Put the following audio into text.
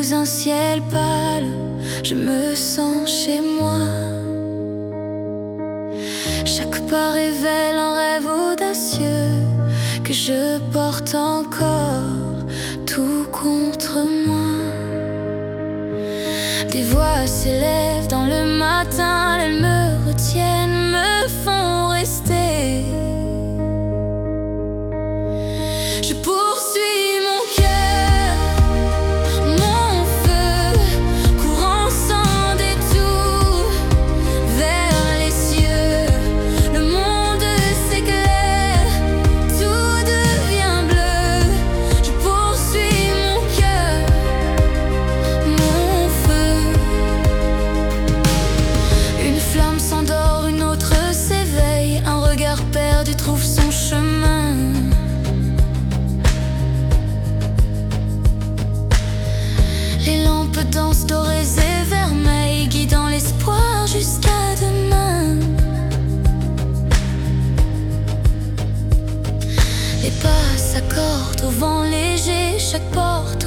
Sous un ciel pâle, je me sens chez moi. Chaque pas révèle un rêve audacieux que je porte encore tout contre moi. Des voix s'élèvent dans le matin, elles me retiennent, me font rester. Je poursuis mon cœur, mon feu, courant sans détour vers les cieux. Le monde s'éclaire, tout devient bleu. Je poursuis mon cœur, mon feu. Une flamme s'endort, une autre s'éveille. Un regard perdu trouve son chemin. Les lampes dansent dorées et vermeilles, guidant l'espoir jusqu'à demain. Les pas s'accordent au vent léger, chaque porte